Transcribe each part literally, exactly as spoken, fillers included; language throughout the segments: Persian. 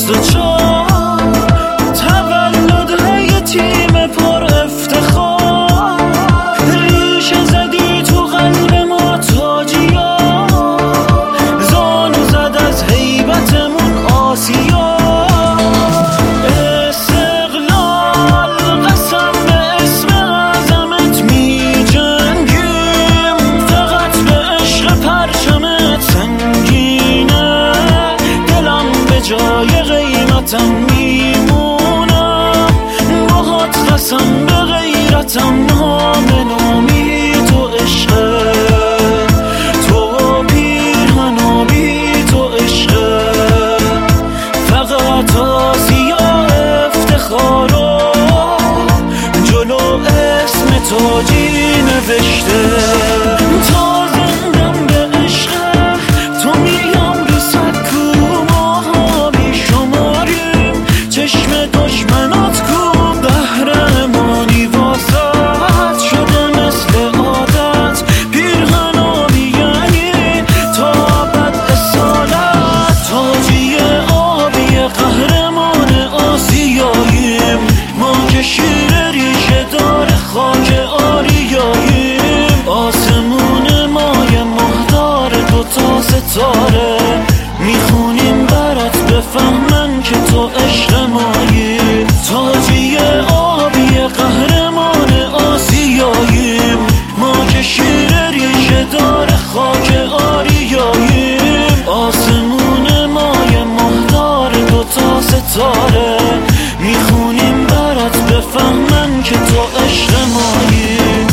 بیست و چهار تولد های تیم پر افتخار، ریشه زدی تو قلب ما تاجیا، زانو زد از هیبتمون آسیا. استقلال قسم به اسم اعظمت می جنگیم، فقط به عشق پرچمت سنگینه، دلم به جای قیمتم میمونم، باهات قسم به غیرتم نامه نامی تو عشقه، تو پیرهن و بی تو عشقه، فقط آسیا افتخارو جلو اسم تاجی نوشته. تا زندم به عشقه تو میام رو سکو، ماها بی شماریم چشم دشمنات کو، قهرمانی واسط شده مثل عادت، پیرهن آبی یعنی تا ابد اصالت، تاجی آبی قهرمان آسیاییم، ما که شیر ریشه دار خاک آریاییم، آسمون مای مهدار دوتا ستاره، میخونیم برات بفهمن که تو عشق مایی، تاجی آبی قهرمان آسیاییم، ما که شیر ریشه دار خاک آریاییم، آسمون مای مهدار دوتا ستاره، میخونیم برات بفهمن که تو عشق مایی.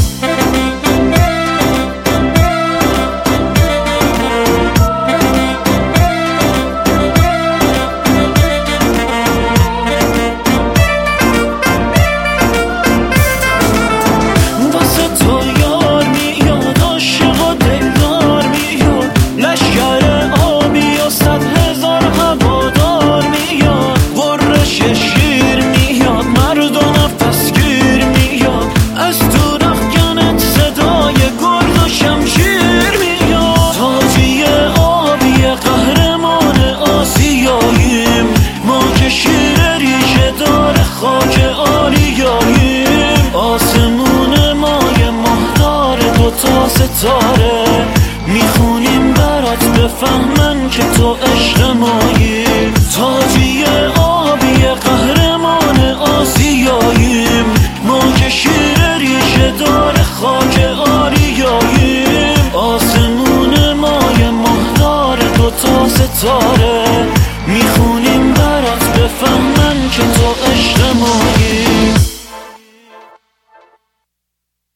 آسمون مای مهدار دوتا ستاره، میخونیم برات بفهمن که تو عشق مایی، تاجی آبی قهرمان آسیاییم، ما که شیر ریشه دار خاک آریاییم، آسمون مای مهدار دوتا ستاره، میخونیم برات بفهمن که تو عشق مایی.